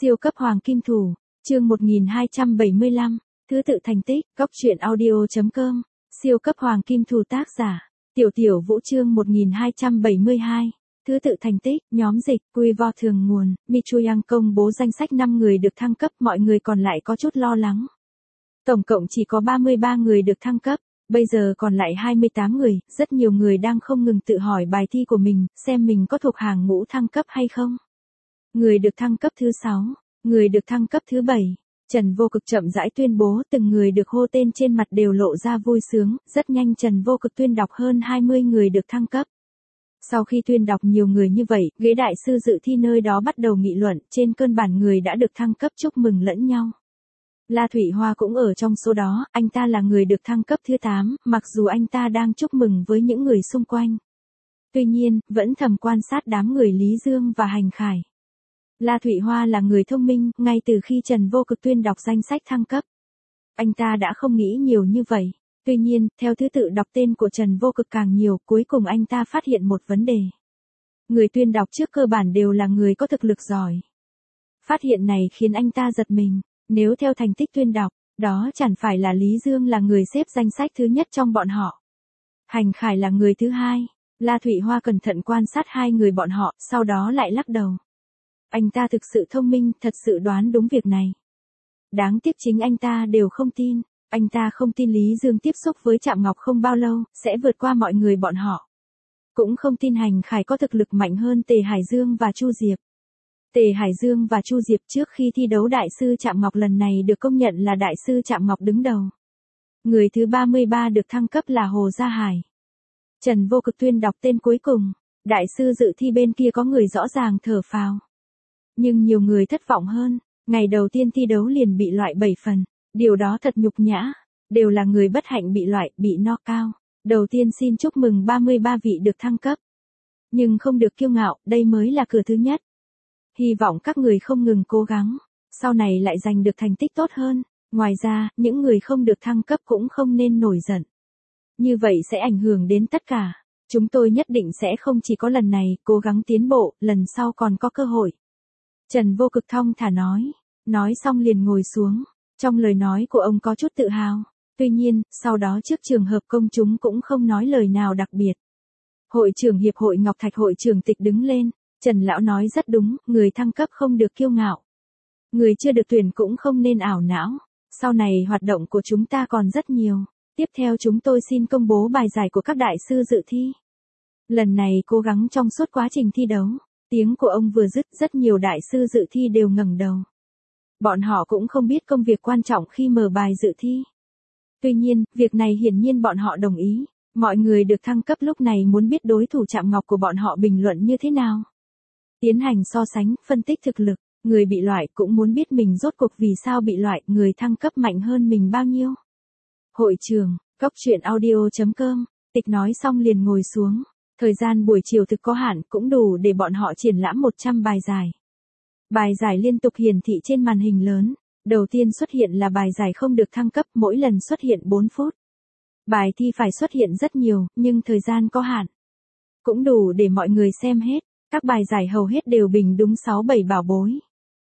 Siêu cấp hoàng kim thủ, chương 1275, thứ tự thành tích, góc truyện audio.com, siêu cấp hoàng kim thủ tác giả, Tiểu Vũ chương 1272, thứ tự thành tích, nhóm dịch, quy vo thường nguồn, Michuyang công bố danh sách 5 người được thăng cấp, mọi người còn lại có chút lo lắng. Tổng cộng chỉ có 33 người được thăng cấp, bây giờ còn lại 28 người, rất nhiều người đang không ngừng tự hỏi bài thi của mình, xem mình có thuộc hàng ngũ thăng cấp hay không. Người được thăng cấp thứ 6, người được thăng cấp thứ 7, Trần Vô Cực chậm rãi tuyên bố, từng người được hô tên trên mặt đều lộ ra vui sướng, rất nhanh Trần Vô Cực tuyên đọc hơn 20 người được thăng cấp. Sau khi tuyên đọc nhiều người như vậy, ghế đại sư dự thi nơi đó bắt đầu nghị luận, trên cơ bản người đã được thăng cấp chúc mừng lẫn nhau. La Thủy Hoa cũng ở trong số đó, anh ta là người được thăng cấp thứ 8, mặc dù anh ta đang chúc mừng với những người xung quanh. Tuy nhiên, vẫn thầm quan sát đám người Lý Dương và Hành Khải. La Thủy Hoa là người thông minh, ngay từ khi Trần Vô Cực tuyên đọc danh sách thăng cấp. Anh ta đã không nghĩ nhiều như vậy. Tuy nhiên, theo thứ tự đọc tên của Trần Vô Cực càng nhiều, cuối cùng anh ta phát hiện một vấn đề. Người tuyên đọc trước cơ bản đều là người có thực lực giỏi. Phát hiện này khiến anh ta giật mình. Nếu theo thành tích tuyên đọc, đó chẳng phải là Lý Dương là người xếp danh sách thứ nhất trong bọn họ. Hành Khải là người thứ hai. La Thủy Hoa cẩn thận quan sát hai người bọn họ, sau đó lại lắc đầu. Anh ta thực sự thông minh, thật sự đoán đúng việc này. Đáng tiếc chính anh ta đều không tin. Anh ta không tin Lý Dương tiếp xúc với Trạm Ngọc không bao lâu, sẽ vượt qua mọi người bọn họ. Cũng không tin Hành Khải có thực lực mạnh hơn Tề Hải Dương và Chu Diệp. Tề Hải Dương và Chu Diệp trước khi thi đấu đại sư Trạm Ngọc lần này được công nhận là đại sư Trạm Ngọc đứng đầu. Người thứ 33 được thăng cấp là Hồ Gia Hải. Trần Vô Cực tuyên đọc tên cuối cùng, đại sư dự thi bên kia có người rõ ràng thở phào. Nhưng nhiều người thất vọng hơn, ngày đầu tiên thi đấu liền bị loại 7 phần, điều đó thật nhục nhã, đều là người bất hạnh bị loại, bị knock-out. Đầu tiên xin chúc mừng 33 vị được thăng cấp. Nhưng không được kiêu ngạo, đây mới là cửa thứ nhất. Hy vọng các người không ngừng cố gắng, sau này lại giành được thành tích tốt hơn. Ngoài ra, những người không được thăng cấp cũng không nên nổi giận. Như vậy sẽ ảnh hưởng đến tất cả. Chúng tôi nhất định sẽ không chỉ có lần này, cố gắng tiến bộ, lần sau còn có cơ hội. Trần Vô Cực thong thả nói xong liền ngồi xuống. Trong lời nói của ông có chút tự hào. Tuy nhiên, sau đó trước trường hợp công chúng cũng không nói lời nào đặc biệt. Hội trưởng Hiệp hội Ngọc Thạch hội trưởng Tịch đứng lên. Trần Lão nói rất đúng, người thăng cấp không được kiêu ngạo. Người chưa được tuyển cũng không nên ảo não. Sau này hoạt động của chúng ta còn rất nhiều. Tiếp theo chúng tôi xin công bố bài giải của các đại sư dự thi. Lần này cố gắng trong suốt quá trình thi đấu. Tiếng của ông vừa dứt, rất nhiều đại sư dự thi đều ngẩng đầu. Bọn họ cũng không biết công việc quan trọng khi mở bài dự thi. Tuy nhiên, việc này hiển nhiên bọn họ đồng ý. Mọi người được thăng cấp lúc này muốn biết đối thủ Trạm Ngọc của bọn họ bình luận như thế nào. Tiến hành so sánh, phân tích thực lực, người bị loại cũng muốn biết mình rốt cuộc vì sao bị loại, người thăng cấp mạnh hơn mình bao nhiêu. Hội trường, góc truyện audio.com, Tịch nói xong liền ngồi xuống. Thời gian buổi chiều thực có hạn cũng đủ để bọn họ triển lãm 100 bài giải. Bài giải liên tục hiển thị trên màn hình lớn. Đầu tiên xuất hiện là bài giải không được thăng cấp, mỗi lần xuất hiện 4 phút. Bài thi phải xuất hiện rất nhiều, nhưng thời gian có hạn. Cũng đủ để mọi người xem hết. Các bài giải hầu hết đều bình đúng 6-7 bảo bối.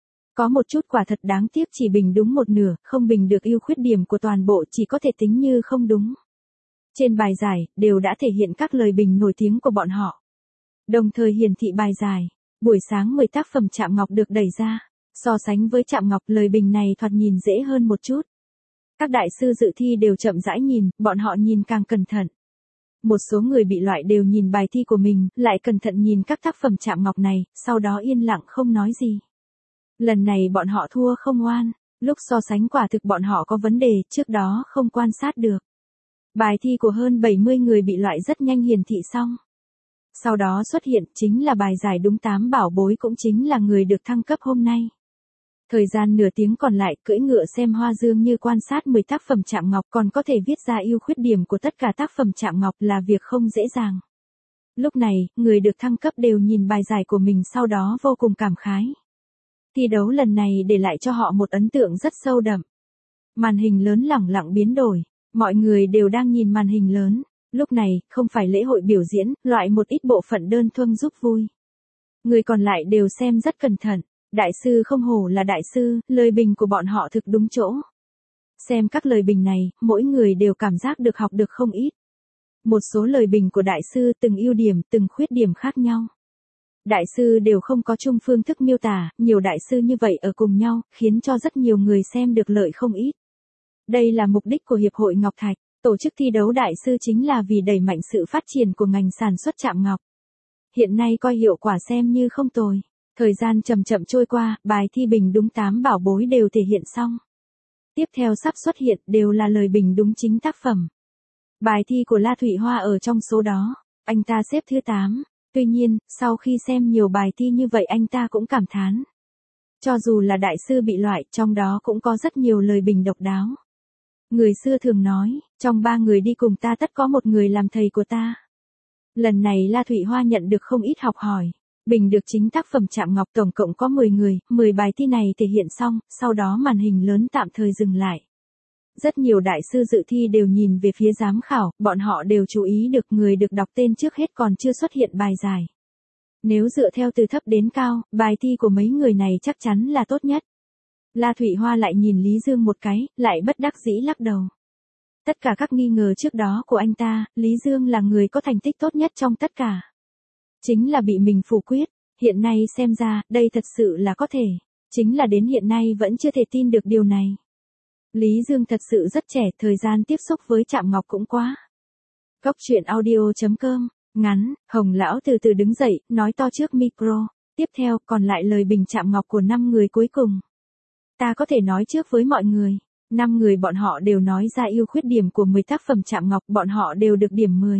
Có một chút quả thật đáng tiếc chỉ bình đúng một nửa, không bình được ưu khuyết điểm của toàn bộ chỉ có thể tính như không đúng. Trên bài giải, đều đã thể hiện các lời bình nổi tiếng của bọn họ. Đồng thời hiển thị bài giải. Buổi sáng 10 tác phẩm Trạm Ngọc được đẩy ra. So sánh với Trạm Ngọc, lời bình này thoạt nhìn dễ hơn một chút. Các đại sư dự thi đều chậm rãi nhìn, bọn họ nhìn càng cẩn thận. Một số người bị loại đều nhìn bài thi của mình, lại cẩn thận nhìn các tác phẩm Trạm Ngọc này, sau đó yên lặng không nói gì. Lần này bọn họ thua không oan, lúc so sánh quả thực bọn họ có vấn đề, trước đó không quan sát được. Bài thi của hơn 70 người bị loại rất nhanh hiển thị xong. Sau đó xuất hiện chính là bài giải đúng 8 bảo bối cũng chính là người được thăng cấp hôm nay. Thời gian nửa tiếng còn lại cưỡi ngựa xem hoa dương như quan sát 10 tác phẩm Trạm Ngọc còn có thể viết ra ưu khuyết điểm của tất cả tác phẩm Trạm Ngọc là việc không dễ dàng. Lúc này, người được thăng cấp đều nhìn bài giải của mình sau đó vô cùng cảm khái. Thi đấu lần này để lại cho họ một ấn tượng rất sâu đậm. Màn hình lớn lẳng lặng biến đổi, mọi người đều đang nhìn màn hình lớn. Lúc này, không phải lễ hội biểu diễn, loại một ít bộ phận đơn thuần giúp vui. Người còn lại đều xem rất cẩn thận. Đại sư không hổ là đại sư, lời bình của bọn họ thực đúng chỗ. Xem các lời bình này, mỗi người đều cảm giác được học được không ít. Một số lời bình của đại sư từng ưu điểm, từng khuyết điểm khác nhau. Đại sư đều không có chung phương thức miêu tả, nhiều đại sư như vậy ở cùng nhau, khiến cho rất nhiều người xem được lợi không ít. Đây là mục đích của Hiệp hội Ngọc Thạch, tổ chức thi đấu đại sư chính là vì đẩy mạnh sự phát triển của ngành sản xuất chạm ngọc. Hiện nay coi hiệu quả xem như không tồi. Thời gian chậm chậm trôi qua, bài thi bình đúng 8 bảo bối đều thể hiện xong. Tiếp theo sắp xuất hiện đều là lời bình đúng chính tác phẩm. Bài thi của La Thụy Hoa ở trong số đó, anh ta xếp thứ 8. Tuy nhiên, sau khi xem nhiều bài thi như vậy anh ta cũng cảm thán. Cho dù là đại sư bị loại, trong đó cũng có rất nhiều lời bình độc đáo. Người xưa thường nói, trong 3 người đi cùng ta tất có một người làm thầy của ta. Lần này La Thụy Hoa nhận được không ít học hỏi. Bình được chính tác phẩm chạm ngọc tổng cộng có 10 người, 10 bài thi này thể hiện xong, sau đó màn hình lớn tạm thời dừng lại. Rất nhiều đại sư dự thi đều nhìn về phía giám khảo, bọn họ đều chú ý được người được đọc tên trước hết còn chưa xuất hiện bài giải. Nếu dựa theo từ thấp đến cao, bài thi của mấy người này chắc chắn là tốt nhất. La Thụy Hoa lại nhìn Lý Dương một cái, lại bất đắc dĩ lắc đầu. Tất cả các nghi ngờ trước đó của anh ta, Lý Dương là người có thành tích tốt nhất trong tất cả. Chính là bị mình phủ quyết, hiện nay xem ra, đây thật sự là có thể. Chính là đến hiện nay vẫn chưa thể tin được điều này. Lý Dương thật sự rất trẻ, thời gian tiếp xúc với chạm ngọc cũng quá. Góc truyện audio.com, ngắn, Hồng Lão từ từ đứng dậy, nói to trước micro. Tiếp theo, còn lại lời bình chạm ngọc của 5 người cuối cùng. Ta có thể nói trước với mọi người. 5 người bọn họ đều nói ra ưu khuyết điểm của 10 tác phẩm chạm ngọc, bọn họ đều được điểm 10.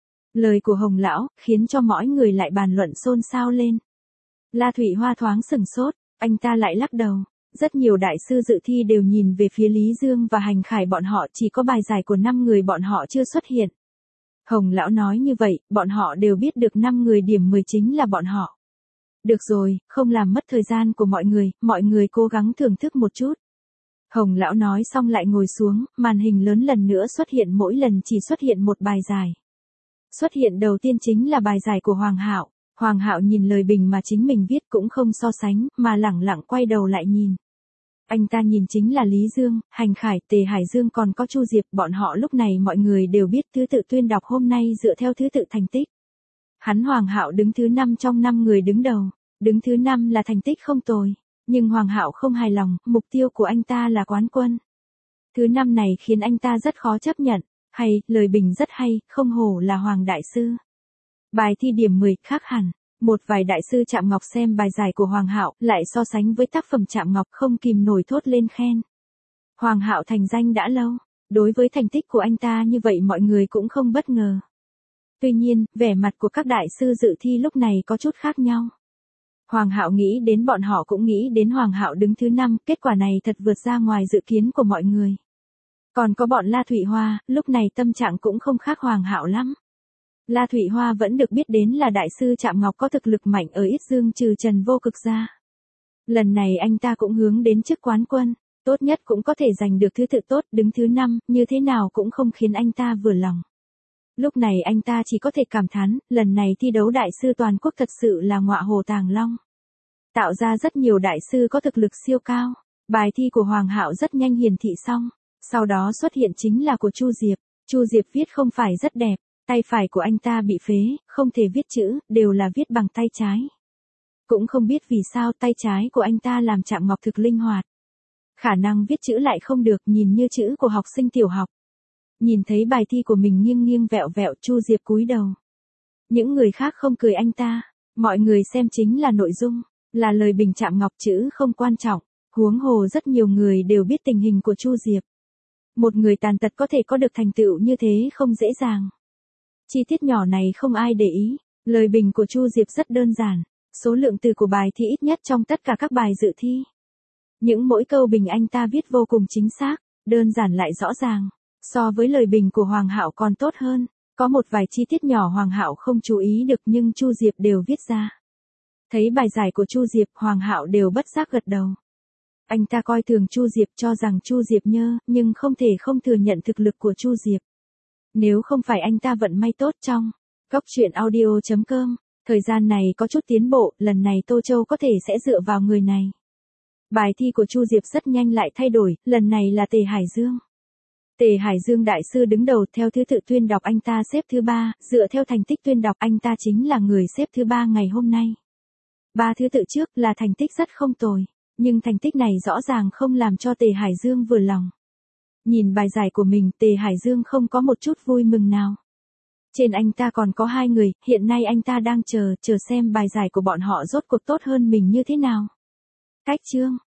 Lời của Hồng Lão, khiến cho mọi người lại bàn luận xôn xao lên. La Thụy Hoa thoáng sừng sốt, anh ta lại lắc đầu. Rất nhiều đại sư dự thi đều nhìn về phía Lý Dương và Hành Khải bọn họ, chỉ có bài giải của 5 người bọn họ chưa xuất hiện. Hồng Lão nói như vậy, bọn họ đều biết được 5 người điểm 10 chính là bọn họ. Được rồi, không làm mất thời gian của mọi người cố gắng thưởng thức một chút. Hồng Lão nói xong lại ngồi xuống, màn hình lớn lần nữa xuất hiện, mỗi lần chỉ xuất hiện một bài giải. Xuất hiện đầu tiên chính là bài giải của Hoàng Hạo. Hoàng Hạo nhìn lời bình mà chính mình viết cũng không so sánh, mà lẳng lặng quay đầu lại nhìn. Anh ta nhìn chính là Lý Dương, Hành Khải, Tề Hải Dương còn có Chu Diệp, bọn họ lúc này mọi người đều biết thứ tự tuyên đọc hôm nay dựa theo thứ tự thành tích. Hắn Hoàng Hạo đứng thứ 5 trong 5 người đứng đầu, đứng thứ 5 là thành tích không tồi, nhưng Hoàng Hạo không hài lòng, mục tiêu của anh ta là quán quân. Thứ 5 này khiến anh ta rất khó chấp nhận, hay, lời bình rất hay, không hổ là Hoàng Đại Sư. Bài thi điểm 10 khác hẳn. Một vài đại sư chạm ngọc xem bài giải của Hoàng Hạo, lại so sánh với tác phẩm chạm ngọc không kìm nổi thốt lên khen. Hoàng Hạo thành danh đã lâu, đối với thành tích của anh ta như vậy mọi người cũng không bất ngờ. Tuy nhiên, vẻ mặt của các đại sư dự thi lúc này có chút khác nhau. Hoàng Hạo nghĩ đến bọn họ cũng nghĩ đến Hoàng Hạo đứng thứ 5, kết quả này thật vượt ra ngoài dự kiến của mọi người. Còn có bọn La Thụy Hoa, lúc này tâm trạng cũng không khác Hoàng Hạo lắm. La Thụy Hoa vẫn được biết đến là đại sư chạm ngọc có thực lực mạnh ở Ít Dương trừ Trần Vô Cực ra. Lần này anh ta cũng hướng đến chức quán quân, tốt nhất cũng có thể giành được thứ tự tốt, đứng thứ 5, như thế nào cũng không khiến anh ta vừa lòng. Lúc này anh ta chỉ có thể cảm thán, lần này thi đấu đại sư toàn quốc thật sự là ngọa hồ tàng long. Tạo ra rất nhiều đại sư có thực lực siêu cao. Bài thi của Hoàng Hạo rất nhanh hiển thị xong, sau đó xuất hiện chính là của Chu Diệp. Chu Diệp viết không phải rất đẹp. Tay phải của anh ta bị phế, không thể viết chữ, đều là viết bằng tay trái. Cũng không biết vì sao tay trái của anh ta làm chạm ngọc thực linh hoạt. Khả năng viết chữ lại không được, nhìn như chữ của học sinh tiểu học. Nhìn thấy bài thi của mình nghiêng nghiêng vẹo vẹo, Chu Diệp cúi đầu. Những người khác không cười anh ta, mọi người xem chính là nội dung, là lời bình chạm ngọc, chữ không quan trọng. Huống hồ rất nhiều người đều biết tình hình của Chu Diệp. Một người tàn tật có thể có được thành tựu như thế không dễ dàng. Chi tiết nhỏ này không ai để ý, lời bình của Chu Diệp rất đơn giản, số lượng từ của bài thi ít nhất trong tất cả các bài dự thi. Những mỗi câu bình anh ta viết vô cùng chính xác, đơn giản lại rõ ràng, so với lời bình của Hoàng Hạo còn tốt hơn, có một vài chi tiết nhỏ Hoàng Hạo không chú ý được nhưng Chu Diệp đều viết ra. Thấy bài giải của Chu Diệp, Hoàng Hạo đều bất giác gật đầu. Anh ta coi thường Chu Diệp, cho rằng Chu Diệp nhơ, nhưng không thể không thừa nhận thực lực của Chu Diệp. Nếu không phải anh ta vận may tốt trong góc truyện audio.com, Thời gian này có chút tiến bộ, lần này Tô Châu có thể sẽ dựa vào người này. Bài thi của Chu Diệp rất nhanh lại thay đổi, lần này là Tề Hải Dương. Tề Hải Dương đại sư đứng đầu, theo thứ tự tuyên đọc anh ta xếp thứ 3, dựa theo thành tích tuyên đọc anh ta chính là người xếp thứ 3 ngày hôm nay. 3 thứ tự trước là thành tích rất không tồi, nhưng thành tích này rõ ràng không làm cho Tề Hải Dương vừa lòng. Nhìn bài giải của mình, Tề Hải Dương không có một chút vui mừng nào. Trên anh ta còn có 2 người, hiện nay anh ta đang chờ xem bài giải của bọn họ rốt cuộc tốt hơn mình như thế nào. Cách chương